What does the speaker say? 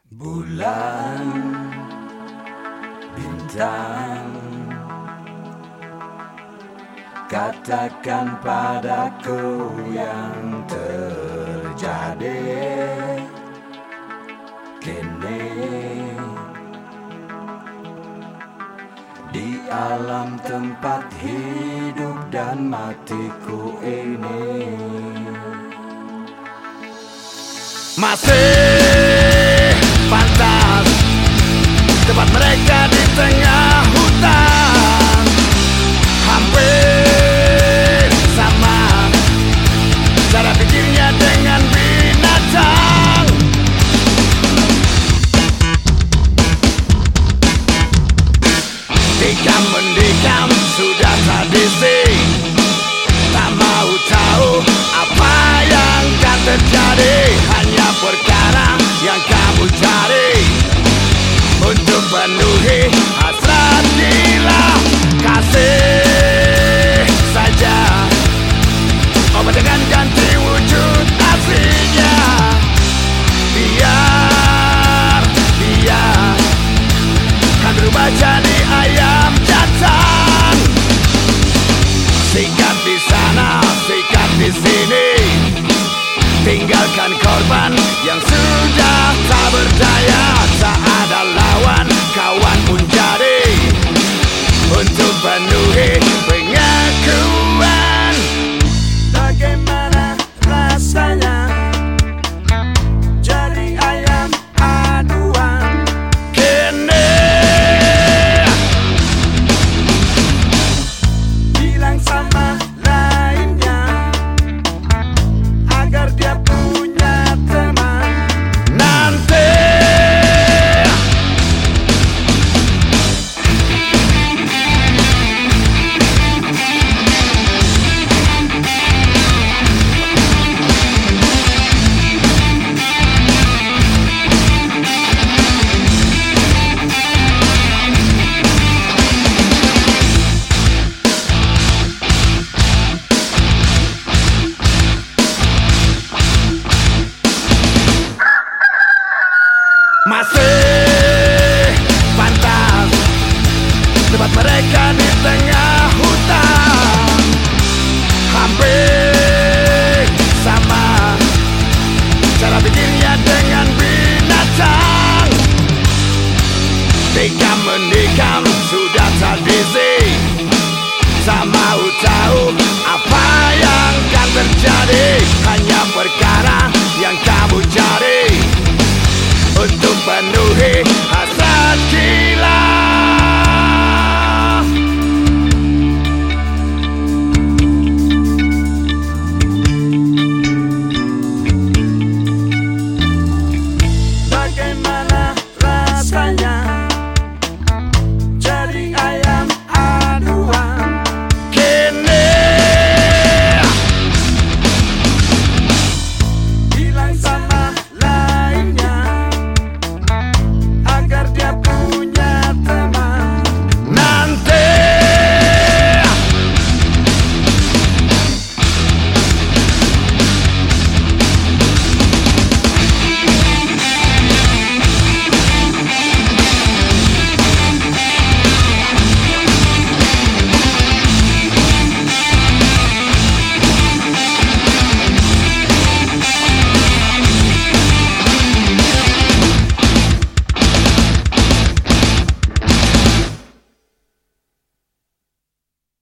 Bulan, bintang, katakan padaku yang terjadi kini di alam tempat hidup dan matiku ini. Masih pantas tempat mereka di tengah hutan, hampir sama cara pikirnya dengan binatang. Tikam-mendikam sudah tradisi, tak mau tahu apa yang akan terjadi. Hanya perkara yang kamu cari untuk penuhi hasrat gila. Kasih saja obat dengan ganti wujud aslinya. Biar dia kan berubah jadi ayam jantan. Sikat di sana, sikat di sini, tinggalkan korban yang sudah tak berdaya. Tak ada lawan, kawan pun jadi untuk penuhi pengakuan. Bagaimana rasanya jadi ayam aduan? Kini Bilang sama lainnya agar dia punya teman. nanti masih pantas tempat mereka di tengah hutan, hampir sama cara pikirnya dengan binatang. Tikam-mendikam sudah tradisi, tak mau tahu apa yang akan terjadi. Hanya perkara yang kamu cari untuk penuhi